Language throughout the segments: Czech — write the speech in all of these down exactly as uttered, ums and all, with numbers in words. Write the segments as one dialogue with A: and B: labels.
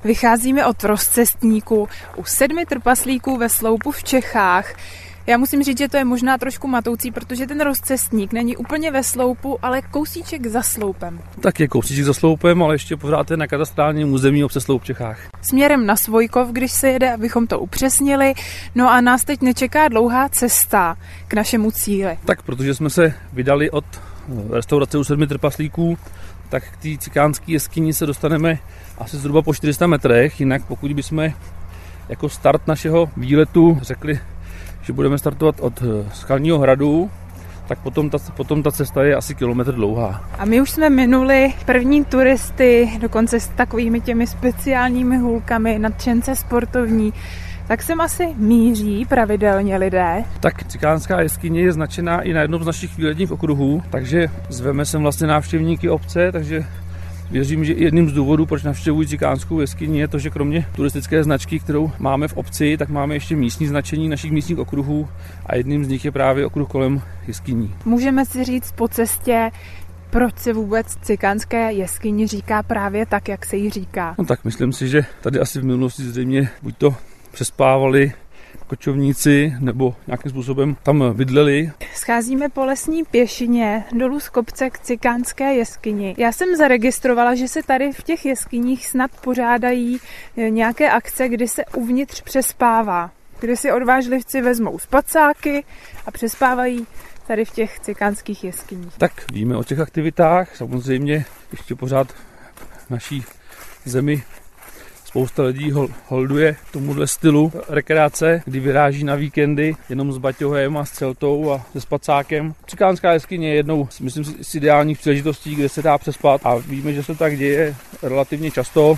A: Vycházíme od rozcestníku u sedmi trpaslíků ve sloupu v Čechách. Já musím říct, že to je možná trošku matoucí, protože ten rozcestník není úplně ve sloupu, ale kousíček za sloupem.
B: Tak je kousíček za sloupem, ale ještě pořád je na katastrálním území obce Sloup v Čechách.
A: Směrem na Svojkov, když se jede, abychom to upřesnili. No a nás teď nečeká dlouhá cesta k našemu cíli.
B: Tak, protože jsme se vydali od restaurace u sedmi trpaslíků, tak k té cikánské jeskyni se dostaneme asi zhruba po čtyři sta metrech, jinak pokud bychom jako start našeho výletu řekli, že budeme startovat od Skalního hradu, tak potom ta, potom ta cesta je asi kilometr dlouhá.
A: A my už jsme minuli první turisty, dokonce s takovými těmi speciálními hůlkami, nadšence sportovní. Tak sem asi míří pravidelně lidé.
B: Tak cikánská jeskyně je značená i na jednom z našich výletních okruhů, takže zveme sem vlastně návštěvníky obce, takže věřím, že jedním z důvodů, proč navštěvují cikánskou jeskyni, je to, že kromě turistické značky, kterou máme v obci, tak máme ještě místní značení našich místních okruhů a jedním z nich je právě okruh kolem jeskyní.
A: Můžeme si říct po cestě, proč se vůbec cikánské jeskyni říká právě tak, jak se jí říká?
B: No tak myslím si, že tady asi v minulosti zřejmě buď to přespávali kočovníci nebo nějakým způsobem tam bydleli.
A: Scházíme po lesní pěšině dolů z kopce k cikánské jeskyni. Já jsem zaregistrovala, že se tady v těch jeskyních snad pořádají nějaké akce, kdy se uvnitř přespává. Kdy si odvážlivci vezmou spacáky a přespávají tady v těch cikánských jeskyních.
B: Tak víme o těch aktivitách, samozřejmě ještě pořád v naší zemi spousta lidí holduje tomuhle stylu rekreace, kdy vyráží na víkendy jenom s baťohem a s celtou a se spacákem. Cikánská jeskyně je jednou, myslím si, z ideálních příležitostí, kde se dá přespat a víme, že se tak děje relativně často.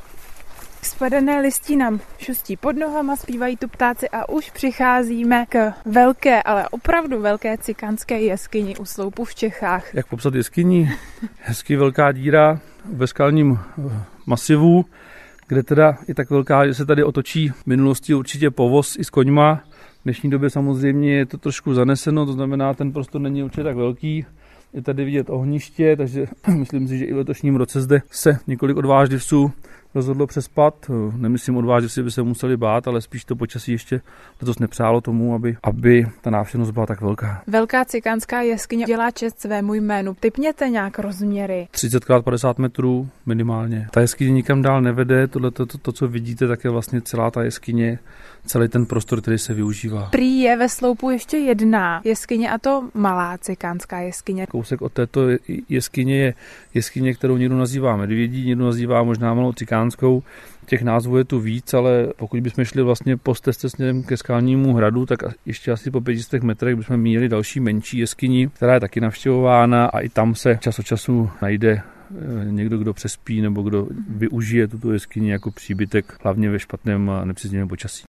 A: Spadané listí nám šustí pod nohama, zpívají tu ptáci a už přicházíme k velké, ale opravdu velké cikánské jeskyni u Sloupu v Čechách.
B: Jak popsat jeskyni? Hezky velká díra ve skalním masivu, kde teda je tak velká, že se tady otočí v minulosti určitě povoz i s koňma. V dnešní době samozřejmě je to trošku zaneseno, to znamená, ten prostor není určitě tak velký. Je tady vidět ohniště, takže myslím si, že i v letošním roce zde se několik odvážlivců rozhodlo přespat. Nemyslím odvážlivci, by se museli bát, ale spíš to počasí ještě letos nepřálo tomu, aby, aby ta návštěvnost byla tak velká.
A: Velká cikánská jeskyně dělá čest svému jménu. Typněte nějak rozměry.
B: třicet krát padesát metrů minimálně. Ta jeskyně nikam dál nevede, tohle to, to, to, co vidíte, tak je vlastně celá ta jeskyně, celý ten prostor, který se využívá.
A: Prý je ve Sloupu ještě jedna jeskyně, a to malá cikánská jeskyně.
B: Kousek od této jeskyně je jeskyně, kterou někdo nazývá medvědí, někdo nazývá možná malou cikánskou. Těch názvů je tu víc, ale pokud bychom šli vlastně po stezce směrem ke Skalnímu hradu, tak ještě asi po pěti metrech bychom měli další menší jeskyni, která je taky navštěvována a i tam se čas od času najde někdo, kdo přespí nebo kdo využije tuto jeskyni jako příbytek, hlavně ve špatném a nepříznivém počasí.